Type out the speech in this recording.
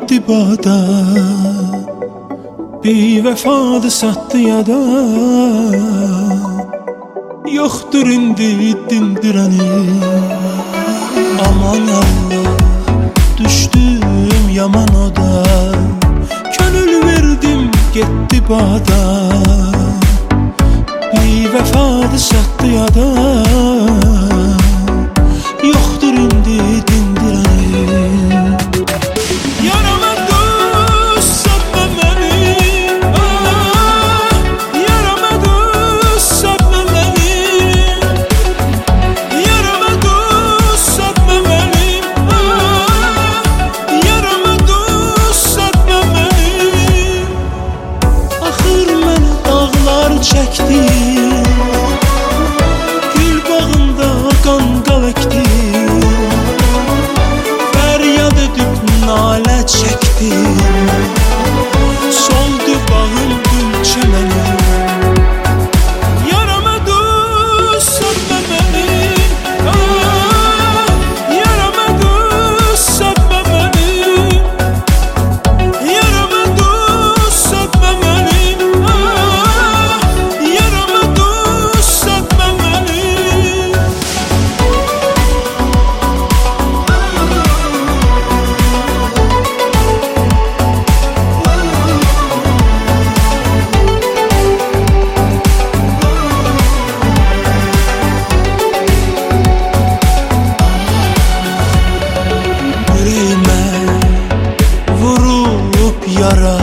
getdi bada, bir vəfadı satdı yada. Yoxdur indi dindirəni. Aman Allah, düşdüm yaman oda, könül verdim getdi bada, bir vəfadı satdı yada. Yoxdur indi dindirəni. Yarama düz satma məni, yarama düz satma məni, yarama düz satma məni, yarama düz satma məni. Axır mən dağlar çəkdim, gül bağında qanqal əkdim, fəryad edib nalə çəkdim, soldu bağım gül çəmənim. Yarama düz satma məni, yarama düz satma məni, yarama düz satma məni, yarama düz satma məni. Yüreğime vurup yara,